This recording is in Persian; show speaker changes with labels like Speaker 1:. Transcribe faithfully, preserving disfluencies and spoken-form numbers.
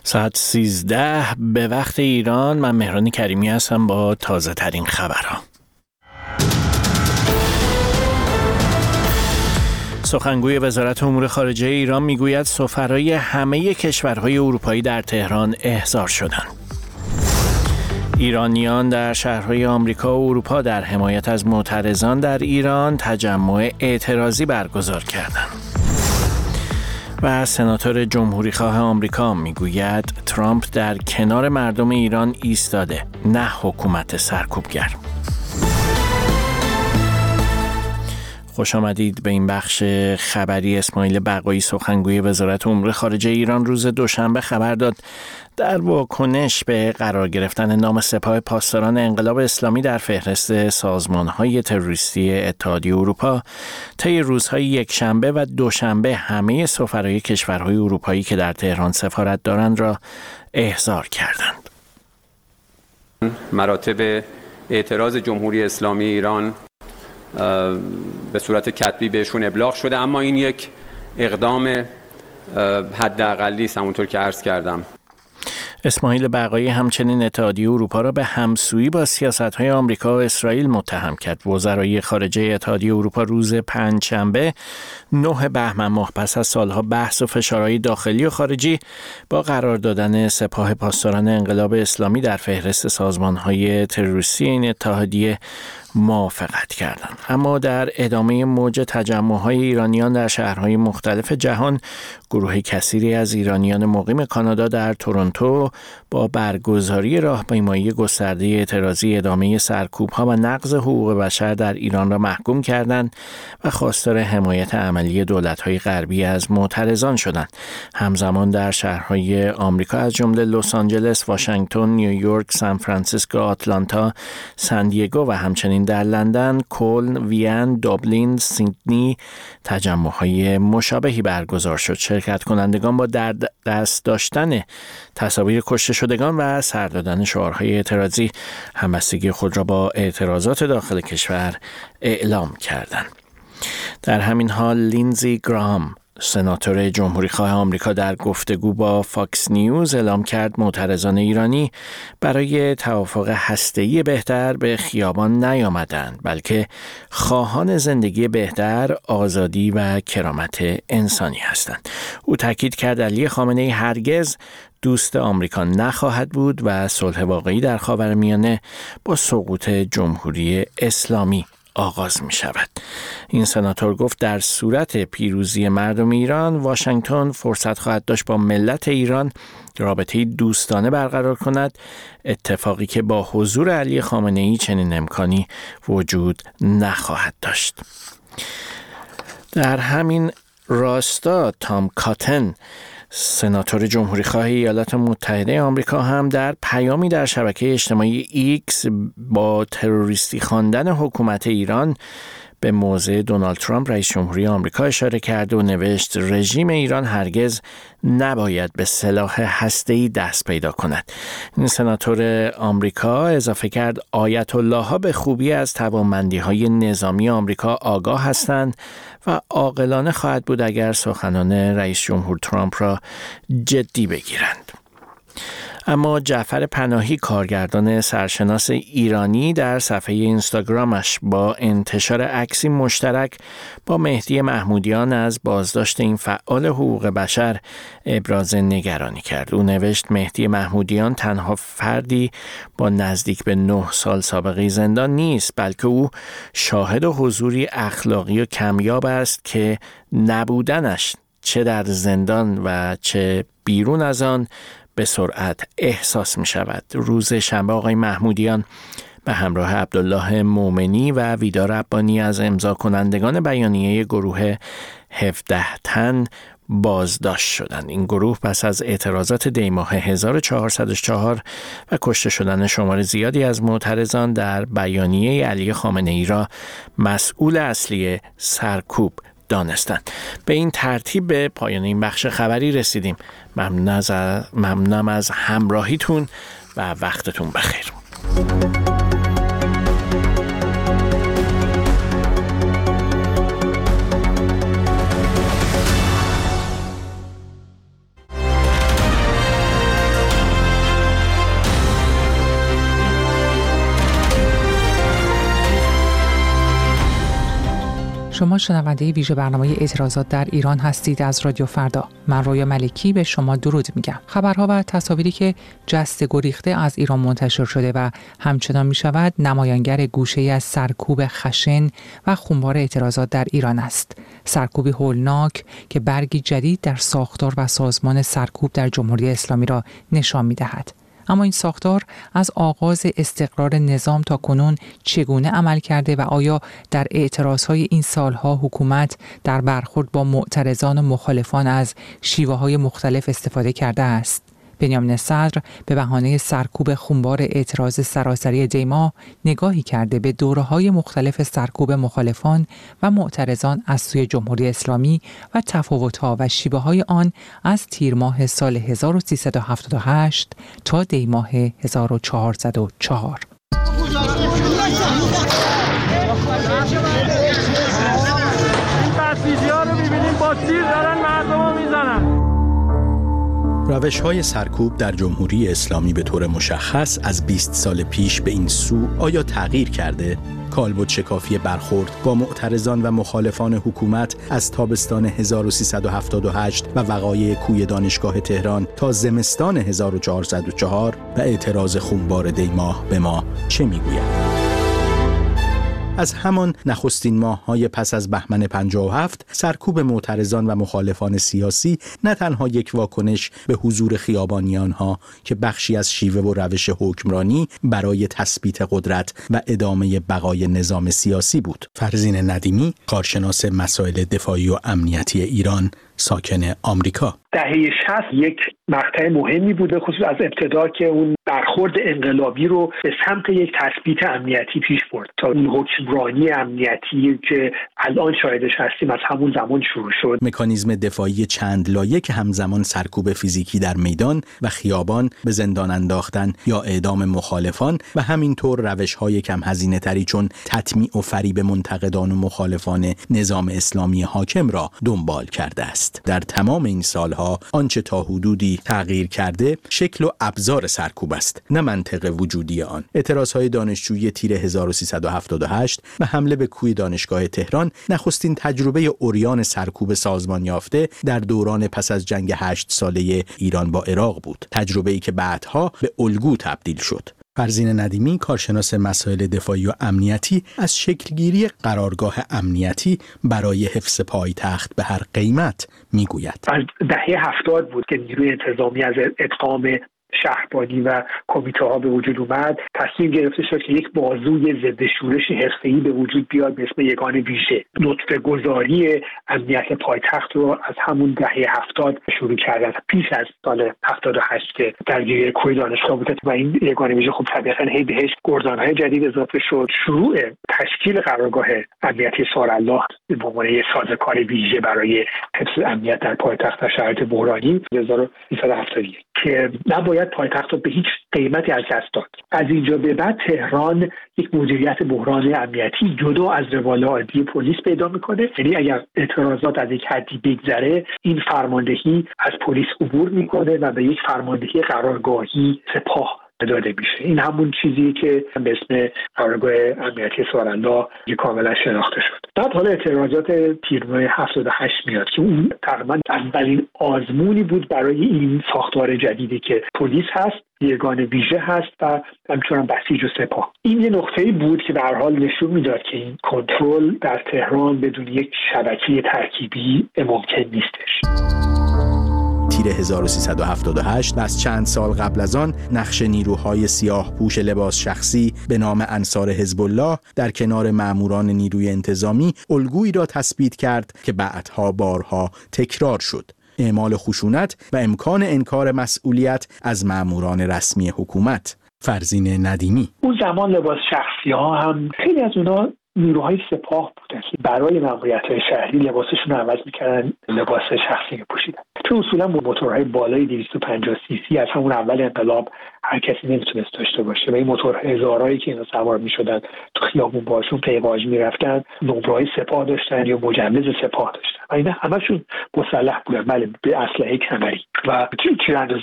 Speaker 1: ساعت سیزده به وقت ایران. من مهران کریمی هستم با تازه ترین خبرها. سخنگوی وزارت امور خارجه ایران میگوید سفرای همه کشورهای اروپایی در تهران احضار شدند. ایرانیان در شهرهای آمریکا و اروپا در حمایت از معترضان در ایران تجمع اعتراضی برگزار کردند. و سناتور جمهوریخواه آمریکا میگوید ترامپ در کنار مردم ایران ایستاده، نه حکومت سرکوبگر. خوش آمدید به این بخش خبری. اسماعیل بقایی سخنگوی وزارت امور خارجه ایران روز دوشنبه خبر داد در واکنش به قرار گرفتن نام سپاه پاسداران انقلاب اسلامی در فهرست سازمان‌های تروریستی اتحادیه اروپا طی روزهای یکشنبه و دوشنبه همه سفرای کشورهای اروپایی که در تهران سفارت دارند را احضار کردند.
Speaker 2: مراتب اعتراض جمهوری اسلامی ایران به صورت کتبی بهشون ابلاغ شده، اما این یک اقدام حداقلی است. همونطور که عرض کردم،
Speaker 1: اسماعیل بقایی همچنین اتحادیه اروپا را به همسویی با سیاست‌های آمریکا و اسرائیل متهم کرد. وزرای خارجه اتحادیه اروپا روز پنجشنبه نه بهمن ماه پس از سالها بحث و فشارهای داخلی و خارجی با قرار دادن سپاه پاسداران انقلاب اسلامی در فهرست سازمان‌های تروریستی این اتحادیه موافقت کردند. اما در ادامه موج تجمع‌های ایرانیان در شهرهای مختلف جهان، گروه کثیری از ایرانیان مقیم کانادا در تورنتو با برگزاری راهپیمایی گسترده اعتراضی ادامه سرکوب‌ها و نقض حقوق بشر در ایران را محکوم کردند و خواستار حمایت عملی دولت‌های غربی از معترضان شدند. همزمان در شهرهای آمریکا از جمله لس آنجلس، واشنگتن، نیویورک، سان فرانسیسکو، آتلانتا، سان دیگو و همچنین در لندن، کلن، وین، دوبلین، سیدنی تجمع‌های مشابهی برگزار شد. شرکت کنندگان با در دست داشتن تصاویر کشته شدگان و سر دادن شعارهای اعتراضی همبستگی خود را با اعتراضات داخل کشور اعلام کردند. در همین حال لینزی گراهام سناتور جمهوریخواه آمریکا در گفتگو با فاکس نیوز اعلام کرد معترضان ایرانی برای توافق هسته‌ای بهتر به خیابان نیامدند، بلکه خواهان زندگی بهتر، آزادی و کرامت انسانی هستند. او تاکید کرد علی خامنه‌ای هرگز دوست آمریکا نخواهد بود و صلح واقعی در خاورمیانه با سقوط جمهوری اسلامی آغاز می شود. این سناتور گفت در صورت پیروزی مردم ایران، واشنگتن فرصت خواهد داشت با ملت ایران رابطه دوستانه برقرار کند، اتفاقی که با حضور علی خامنه‌ای چنین امکانی وجود نخواهد داشت. در همین راستا تام کاتن سناتور جمهوریخواه ایالات متحده آمریکا هم در پیامی در شبکه اجتماعی ایکس با تروریستی خواندن حکومت ایران به موضع دونالد ترامپ رئیس جمهوری آمریکا اشاره کرد و نوشت رژیم ایران هرگز نباید به سلاح هسته‌ای دست پیدا کند. این سناتور آمریکا اضافه کرد آیت الله ها به خوبی از توانمندی‌های نظامی آمریکا آگاه هستند و عاقلانه خواهد بود اگر سخنان رئیس جمهور ترامپ را جدی بگیرند. اما جعفر پناهی کارگردان سرشناس ایرانی در صفحه اینستاگرامش با انتشار عکسی مشترک با مهدی محمودیان از بازداشت این فعال حقوق بشر ابراز نگرانی کرد. او نوشت مهدی محمودیان تنها فردی با نزدیک به نه سال سابقه زندان نیست، بلکه او شاهد و حضوری اخلاقی و کمیاب است که نبودنش چه در زندان و چه بیرون از آن به سرعت احساس می شود. روز شنبه آقای محمودیان به همراه عبدالله مومنی و ویدا ربانی از امضا کنندگان بیانیه گروه هفده تن بازداشت شدند. این گروه پس از اعتراضات دیماه هزار و چهارصد و چهار و کشته شدن شمار زیادی از معترضان در بیانیه علی خامنه‌ای را مسئول اصلی سرکوب دانستند. به این ترتیب به پایان این بخش خبری رسیدیم. ممنون از ممنونم از همراهیتون و وقتتون بخیر.
Speaker 3: شما شنونده ویژه برنامه اعتراضات در ایران هستید از رادیو فردا. من رویا ملکی به شما درود میگم. خبرها و تصاویری که جست گریخته از ایران منتشر شده و همچنان میشود نمایانگر گوشه‌ای از سرکوب خشن و خونبار اعتراضات در ایران است. سرکوبی هولناک که برگی جدید در ساختار و سازمان سرکوب در جمهوری اسلامی را نشان میدهد. اما این ساختار از آغاز استقرار نظام تا کنون چگونه عمل کرده و آیا در اعتراضهای این سالها حکومت در برخورد با معترضان و مخالفان از شیوه‌های مختلف استفاده کرده است؟ بنیامین صدر به بهانه سرکوب خونبار اعتراض سراسری دیما نگاهی کرده به دوره‌های مختلف سرکوب مخالفان و معترضان از سوی جمهوری اسلامی و تفاوت‌ها و شیوه‌های آن از تیر ماه سال هزار و سیصد و هفتاد و هشت تا دی ماه هزار و چهارصد و چهار.
Speaker 4: بسیجی‌ها رو می‌بینیم با تیر دارن مردم رو میزنن.
Speaker 5: روش‌های سرکوب در جمهوری اسلامی به طور مشخص از بیست سال پیش به این سو آیا تغییر کرده؟ کالبد شکافی برخورد با معترضان و مخالفان حکومت از تابستان هزار و سیصد و هفتاد و هشت و وقایع کوی دانشگاه تهران تا زمستان هزار و چهارصد و چهار و اعتراض خونبار دیماه به ما چه میگوید؟ از همان نخستین ماه‌های پس از بهمن پنجاه و هفت سرکوب معترضان و مخالفان سیاسی نه تنها یک واکنش به حضور خیابانیان‌ها که بخشی از شیوه و روش حکمرانی برای تثبیت قدرت و ادامه بقای نظام سیاسی بود. فرزین ندیمی، کارشناس مسائل دفاعی و امنیتی ایران، ساکن آمریکا.
Speaker 6: دهه شصت یک مقطع مهمی بوده، خصوص از ابتدا که اون برخورد انقلابی رو به سمت یک تثبیت امنیتی پیش برد تا این حکمرانی امنیتی که الان شاهدش هستیم از همون زمان شروع شد.
Speaker 5: مکانیزم دفاعی چند لایه که همزمان سرکوب فیزیکی در میدان و خیابان، به زندان انداختن یا اعدام مخالفان و همینطور روش‌های کم هزینه تری چون تطمیع و فریب منتقدان و مخالفان نظام اسلامی حاکم را دنبال کرده است. در تمام این سالها آنچه تا حدودی تغییر کرده شکل و ابزار سرکوب است، نه منطق وجودی آن. اعتراضهای دانشجویی تیر هزار و سیصد و هفتاد و هشت و حمله به کوی دانشگاه تهران نخستین تجربه عریان سرکوب سازمان یافته در دوران پس از جنگ هشت ساله ایران با عراق بود، تجربه‌ای که بعدها به الگو تبدیل شد. فرزین ندیمی، کارشناس مسائل دفاعی و امنیتی، از شکلگیری قرارگاه امنیتی برای حفظ پایتخت به هر قیمت میگوید.
Speaker 6: از دهه هفتاد بود که نیروی انتظامی از ادغام شهربانی و کمیته ها به وجود اومد. تصمیم گرفته شد که یک بازوی ضد شورش حرفه‌ای به وجود بیاد به اسم یگان ویژه. نطفه گذاری امنیت پایتخت رو از همون دهه هفتاد شروع کردن، پیش از سال هفتاد و هشت که درگیری کوی دانشگاه بود و این یگان ویژه خب طبیعتاً هی بهش گردان‌های جدید اضافه شد. شروع تشکیل قرارگاه امنیتی سارالله به عنوان یک سازوکار ویژه برای حفظ امنیت در پایتخت در شرایط بحرانی هزار و سیصد و هفتاد و یک که نباید پایتخت رو به هیچ قیمتی از دست داد. از اینجا به بعد تهران یک مدیریت بحران امنیتی جدا از روال عادی پلیس پیدا میکنه. یعنی اگر اعتراضات از یک حدی بگذره، این فرماندهی از پلیس عبور میکنه و به یک فرماندهی قرارگاهی سپاه داده میشه. این همون چیزی که به اسم قرارگاه امنیتی سارالله کاملا شناخته شد. بعد حالا اعتراضات تیرماه هفتاد و هشت میاد که اون تقریبا اولین آزمونی بود برای این ساختار جدیدی که پلیس هست، یگان ویژه هست و همچنان بسیج و سپاه. این یه نقطه‌ای بود که به هر حال نشون میداد که این کنترل در تهران بدون یک شبکه ترکیبی ممکن نیستش.
Speaker 5: تیر هزار و سیصد و هفتاد و هشت و از چند سال قبل از آن نقش نیروهای سیاه پوش لباس شخصی به نام انصار حزب الله در کنار ماموران نیروی انتظامی الگویی را تثبیت کرد که بعدها بارها تکرار شد: اعمال خشونت و امکان انکار مسئولیت از ماموران رسمی حکومت. فرزین ندیمی:
Speaker 6: اون زمان لباس شخصی ها هم خیلی از اونا نیروهای سپاه بودن که برای ماموریت‌های شهری لباسشون رو عوض می‌کردن، لباس شخصی می‌پوشیدن. چون اصولا با موتورهای بالای دویست و پنجاه سی سی از همون اول انقلاب هر کسی نمیتونست داشته باشه و این موتور هزارایی که اینا سوار می‌شدن تو خیابون باشون پیواج می‌رفتن، نمره‌های سپاه داشتن یا مجوز سپاه داشتن و اینا همشون مسلح بودن، بله، به اسلحه کمری و تیرانداز